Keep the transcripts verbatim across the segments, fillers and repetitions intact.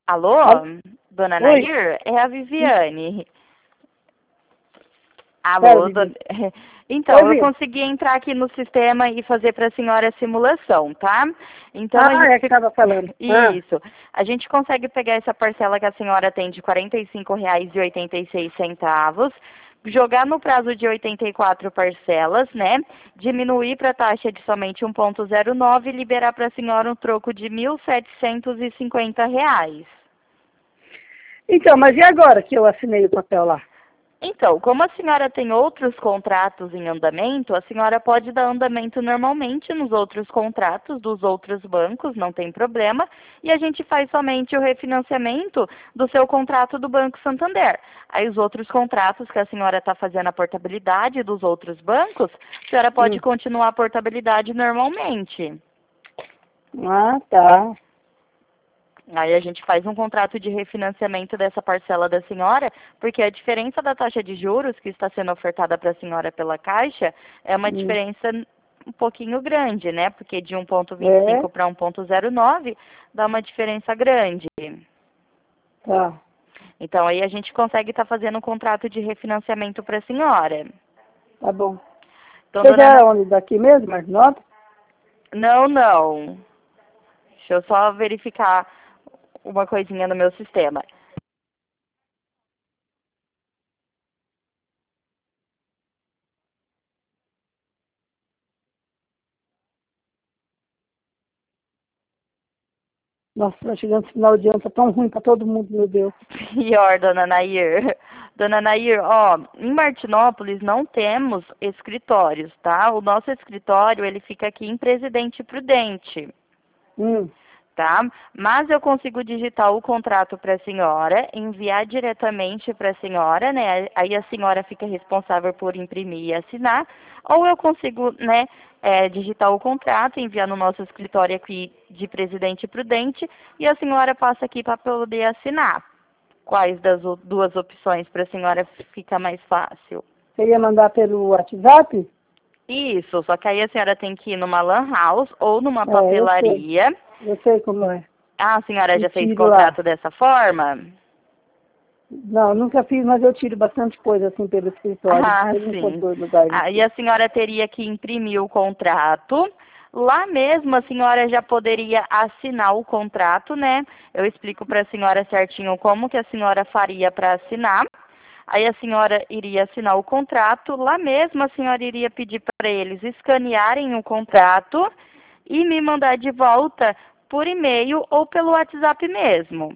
Alô, Al- dona Oi, Nair? É a Viviane. pera, Alô, Vivi. dona... Então, Oi, eu Vivi. consegui entrar aqui no sistema e fazer para a senhora a simulação, tá? Então, a Ah, gente... é que estava falando. Ah, Isso. A gente consegue pegar essa parcela que a senhora tem de quarenta e cinco reais e oitenta e seis centavos, jogar no prazo de oitenta e quatro parcelas, né? Diminuir para a taxa de somente um vírgula zero nove e liberar para a senhora um troco de mil setecentos e cinquenta reais. então, mas e agora que eu assinei o papel lá? Então, como a senhora tem outros contratos em andamento, a senhora pode dar andamento normalmente nos outros contratos dos outros bancos, não tem problema, e a gente faz somente o refinanciamento do seu contrato do Banco Santander. Aí os outros contratos que a senhora está fazendo a portabilidade dos outros bancos, a senhora pode Hum. continuar a portabilidade normalmente. Ah, tá. Aí a gente faz um contrato de refinanciamento dessa parcela da senhora, porque a diferença da taxa de juros que está sendo ofertada para a senhora pela Caixa é uma Hum. diferença um pouquinho grande, né? Porque de um vírgula vinte e cinco É, para um vírgula zero nove dá uma diferença grande. tá. Então aí a gente consegue estar fazendo um contrato de refinanciamento para a senhora. Tá bom. Então, Você dona quer Ana... onde? Daqui mesmo, Martinota? Não, não. Deixa eu só verificar uma coisinha no meu sistema. Nossa, tá chegando esse final de ano, tá tão ruim pra todo mundo, meu Deus. Pior, dona Nair. Dona Nair, ó, em Martinópolis não temos escritórios, tá? O nosso escritório, ele fica aqui em Presidente Prudente, Hum. tá? Mas eu consigo digitar o contrato para a senhora, enviar diretamente para a senhora, né? Aí a senhora fica responsável por imprimir e assinar, ou eu consigo, né, é, digitar o contrato, enviar no nosso escritório aqui de Presidente Prudente, e a senhora passa aqui para poder assinar. Quais das o- duas opções para a senhora fica mais fácil? Você ia mandar pelo WhatsApp? Isso, só que aí a senhora tem que ir numa lan house ou numa É, eu sei. papelaria. Eu sei como é. Ah, a senhora E já fez tiro lá. contrato dessa forma? Não, nunca fiz, mas eu tiro bastante coisa assim pelo escritório. Ah, Eu não for sim. dois lugares Aí aqui. a senhora teria que imprimir o contrato. Lá mesmo a senhora já poderia assinar o contrato, né? Eu explico para a senhora certinho como que a senhora faria para assinar. Aí a senhora iria assinar o contrato, lá mesmo a senhora iria pedir para eles escanearem o contrato e me mandar de volta por e-mail ou pelo WhatsApp mesmo,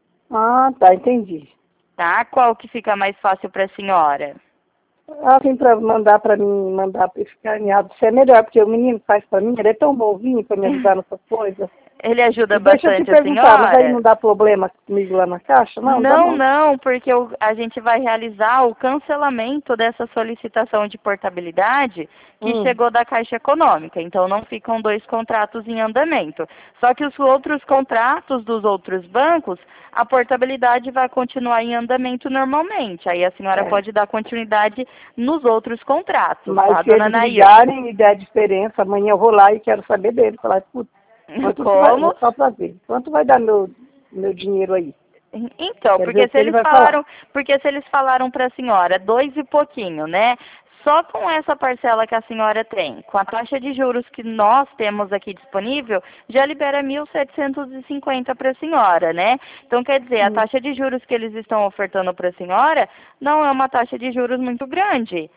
Ah, tá, entendi. tá? Qual que fica mais fácil para a senhora? Ah, tem para mandar para mim, mandar para ficar alinhado. Isso é melhor, porque o menino faz para mim, ele é tão bonzinho para me ajudar nessas coisas. Ele ajuda E deixa eu te bastante a perguntar, mas aí senhora? não dá problema comigo lá na caixa? Não, dá Não, não. não, porque o- a gente vai realizar o cancelamento dessa solicitação de portabilidade que Hum, chegou da Caixa Econômica. Então, não ficam dois contratos em andamento. Só que os outros contratos dos outros bancos, a portabilidade vai continuar em andamento normalmente. Aí a senhora é. pode dar continuidade nos outros contratos, Mas tá, se dona eles Nair? ligarem e der a diferença, amanhã eu vou lá e quero saber dele. Falar, putz, quanto que vai, Como? vou só pra ver, quanto vai dar meu, meu dinheiro aí? Então, Quero ver porque o se que ele eles vai falar. falaram, porque se eles falaram para a senhora dois e pouquinho, né? Só com essa parcela que a senhora tem, com a taxa de juros que nós temos aqui disponível, já libera mil setecentos e cinquenta para a senhora, né? Então, quer dizer, a Hum, taxa de juros que eles estão ofertando para a senhora não é uma taxa de juros muito grande.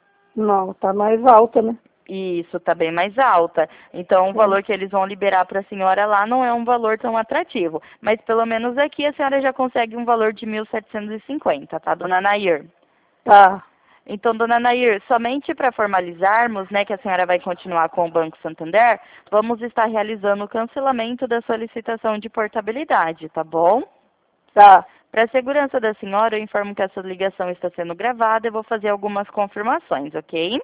não, tá mais alta, né? Isso, está bem mais alta. Então, o É. valor que eles vão liberar para a senhora lá não é um valor tão atrativo. Mas, pelo menos aqui, a senhora já consegue um valor de mil setecentos e cinquenta, tá, dona Nair? Tá, Então, dona Nair, somente para formalizarmos, né, que a senhora vai continuar com o Banco Santander, vamos estar realizando o cancelamento da solicitação de portabilidade, tá bom? tá, Para a segurança da senhora, eu informo que essa ligação está sendo gravada e vou fazer algumas confirmações, ok?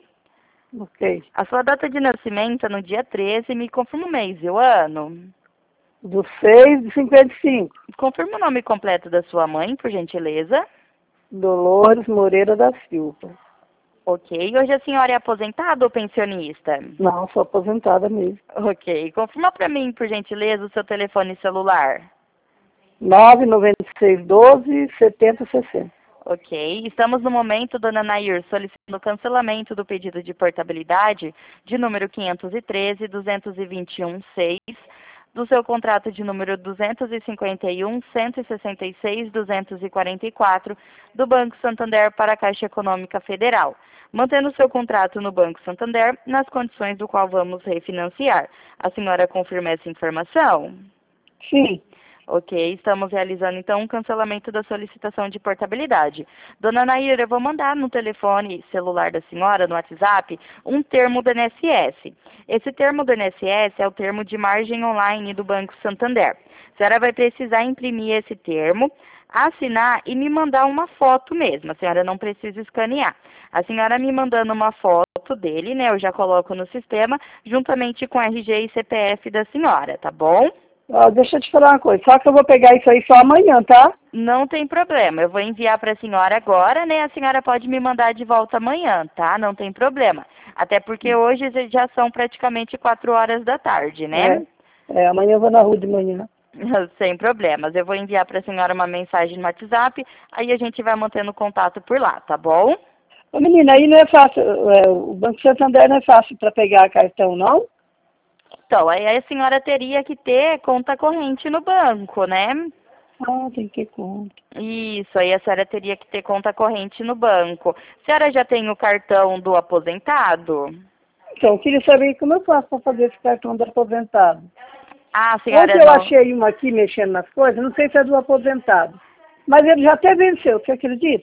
ok. A sua data de nascimento é no dia treze, me confirma o mês e o ano. Do seis de cinquenta e cinco. Confirma o nome completo da sua mãe, por gentileza. Dolores Moreira da Silva. Ok. Hoje a senhora é aposentada ou pensionista? Não, sou aposentada mesmo. Ok. Confirma para mim, por gentileza, o seu telefone celular. nove nove seis um dois sete zero seis zero. Ok. Estamos no momento, dona Nair, solicitando o cancelamento do pedido de portabilidade de número quinhentos e treze, duzentos e vinte e um, seis, do seu contrato de número duzentos e cinquenta e um, cento e sessenta e seis, duzentos e quarenta e quatro, do Banco Santander para a Caixa Econômica Federal, mantendo seu contrato no Banco Santander nas condições do qual vamos refinanciar. A senhora confirma essa informação? Sim. Ok, estamos realizando então um cancelamento da solicitação de portabilidade. Dona Nair, eu vou mandar no telefone celular da senhora, no WhatsApp, um termo do I N S S. Esse termo do I N S S é o termo de margem online do Banco Santander. A senhora vai precisar imprimir esse termo, assinar e me mandar uma foto mesmo. A senhora não precisa escanear. A senhora me mandando uma foto dele, né, eu já coloco no sistema, juntamente com R G e C P F da senhora, tá bom? Ó, deixa eu te falar uma coisa, só que eu vou pegar isso aí só amanhã, tá? Não tem problema, eu vou enviar para a senhora agora, né? A senhora pode me mandar de volta amanhã, tá? Não tem problema. Até porque hoje já são praticamente quatro horas da tarde, né? É, é amanhã eu vou na rua de manhã. Sem problemas. Eu vou enviar para a senhora uma mensagem no WhatsApp, aí a gente vai mantendo contato por lá, tá bom? Ô, menina, aí não é fácil, é, o Banco Santander não é fácil para pegar cartão, não? Então, aí a senhora teria que ter conta corrente no banco, né? Ah, tem que ter conta. Isso, aí a senhora teria que ter conta corrente no banco. A senhora já tem o cartão do aposentado? Então, eu queria saber como eu faço para fazer esse cartão do aposentado. Ah, a senhora Ontem eu não... achei uma aqui mexendo nas coisas, não sei se é do aposentado. Mas ele já até venceu, você acredita?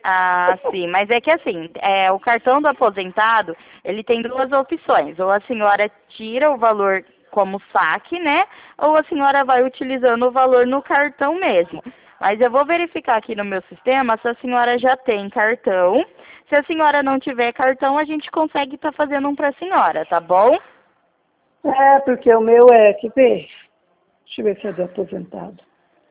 Ah, sim, mas é que assim, é, o cartão do aposentado, ele tem duas opções. Ou a senhora tira o valor como saque, né? Ou a senhora vai utilizando o valor no cartão mesmo. Mas eu vou verificar aqui no meu sistema se a senhora já tem cartão. Se a senhora não tiver cartão, a gente consegue estar fazendo um para a senhora, tá bom? É, porque o meu é, que ver. Deixa eu ver se é do aposentado.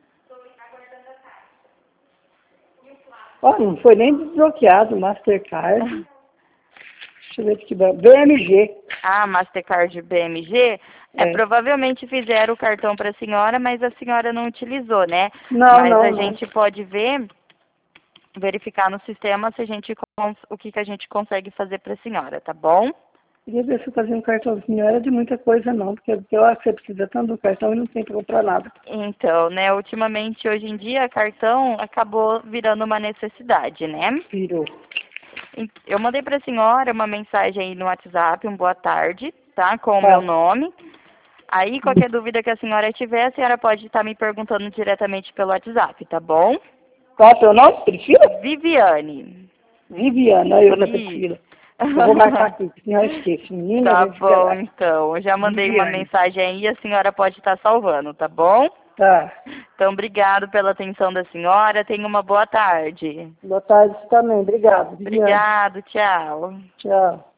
Ó, não foi nem desbloqueado, Mastercard. Deixa eu ver que banco. B M G. Ah, Mastercard B M G? É, É. provavelmente fizeram o cartão para a senhora, mas a senhora não utilizou, né? Não, Mas não, a não. gente pode ver, verificar no sistema se a gente cons- o que, que a gente consegue fazer para a senhora, tá bom? Queria ver se eu fazia um cartãozinho. Não era de muita coisa, não. Porque eu acho que você precisa tanto do cartão e não tem para comprar nada. Então, né, ultimamente, hoje em dia, cartão acabou virando uma necessidade, né? Virou. Eu mandei para a senhora uma mensagem aí no WhatsApp, um boa tarde, tá? Com o meu Tá. nome. Aí, qualquer dúvida que a senhora tiver, a senhora pode estar me perguntando diretamente pelo WhatsApp, tá bom? Qual é o seu nome, Priscila? Viviane. Viviana, eu na Ih. Priscila. Eu vou marcar aqui, senão eu esqueço. Menina, Tá a gente fica bom, lá. então. Eu já mandei uma Viviane. mensagem aí e a senhora pode estar salvando, tá bom? Tá. Então, obrigado pela atenção da senhora. Tenha uma boa tarde. Boa tarde também. Obrigado, Viviane. Obrigado, tchau. Tchau.